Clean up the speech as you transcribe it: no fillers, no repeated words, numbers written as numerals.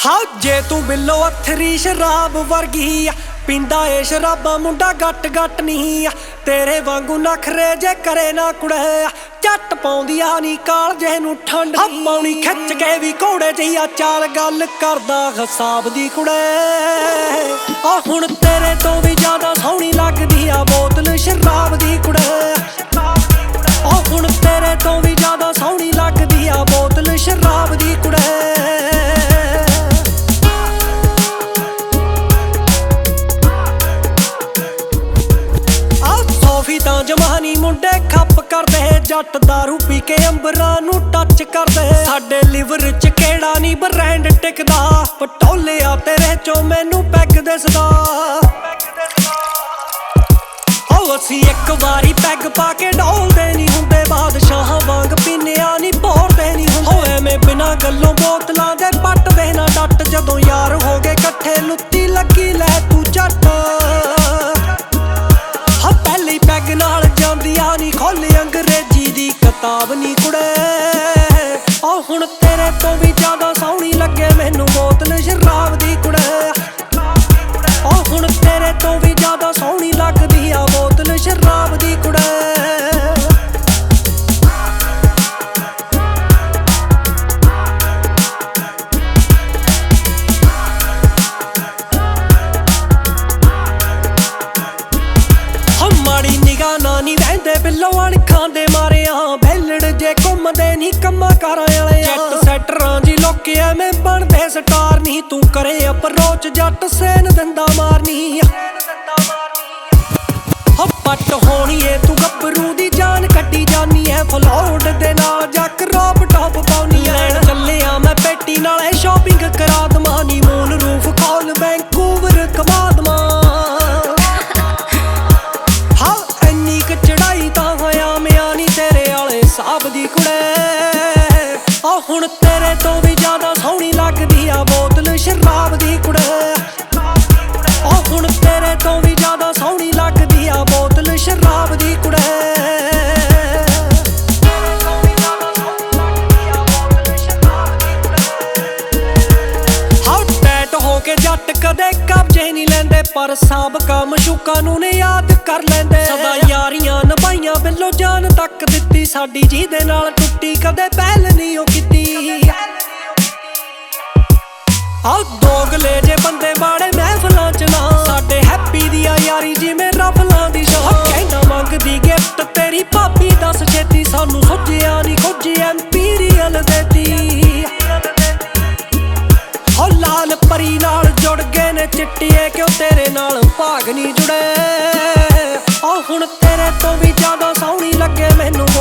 हाँ जे तू बिलो अथरी शराब वर्गी पींदा ए शराबा मुंडा गट गट नहीं तेरे वांगू नखरे जे करे ना कुड़े झट पाउंदिया नी काल जे नू ठंड पाउनी खिच के भी घोड़े जिया चाल गल करदा हिसाब दी कुड़े आ हुण तेरे तो भी ज्यादा सोहनी लगदी आ बोतल शराब दी कुड़े आ हुण तेरे तो भी ज्यादा सोहनी लगदी आ बोतल शराब दी कुड़े जमानी मुंडे खप करदे जट दारू पी के अंबरां नू टच करदे साडे लिवर च केड़ा नी ब्रांड टिकदा पटोलिया तेरे चो मैनू पैग दसदा ओ असी एक वारी पैग पा के डोलदे नी हुंदे बादशाह वांग पीनिया नी भोरदे नी हुंदे मैं बिना गल्लों बोतलां दे पट दे ना डट जदों यार हो गए कट्ठे लुत्ती लगी लै तू जट पहली पैग नाल जांदिया नी खोली अंग्रेजी दी किताब नी कुड़े आ हुण तेरे तो भी ज्यादा सोहनी लगे मैनू बोतल शराब दी कुड़े आ हुण तेरे तो भी ज्यादा सोहनी लगदी आ बोतल शराब दी कुड़े नानी वहदे बिलो अणखां दे मारे बेलड़ जे घुमदे नी कम्मा कारां वाले जट सैटरां जी लोके एवें बनदे स्टार नी तू करे अप्रोच जट सेन दंदा मारनी हो पट होनी है तू गब्बरू दी जान कड्डी जानी है फलोड दे नाल जक रॉप टॉप पाउनी लैण चलिया मैं पेटी नाले शॉपिंग करा दवां नी मून रूफ खोल वैंकूवर कमा दवां चढ़ाई तां होया मियां नी तेरे आले साहब दी कुड़े आ हुण तेरे तो भी ज्यादा सोहनी लगदी आ बोतल शराब दी कुड़े आ हुण तेरे तो भी ज्यादा सोहनी लगदी आ बोतल शराब दी कुड़े जट कदे कब्जे नहीं लेंदे पर साबका मशूका नू ने याद कर लेंदे सदा यारियां निभाइयां बिलो जान तक दित्ती साडी जिहदे नाल टुट्टी कदे पहल नहीं ओ कीती आ दोगले जे बंदे बाड़े महफलां च ना साडे हैप्पी दी यारी जिवें रफलां दी शो कहना मंगदी गिफ्ट तेरी भाभी दस छेती सानू सोचिया नी खोजी एम्पीरियल देती हो लाल परी नाल जुड़ गए ने चिट्टिए क्यों तेरे नाल भाग नहीं जुड़े आ हुण तेरे तो भी ज्यादा सोहनी लगे मैनू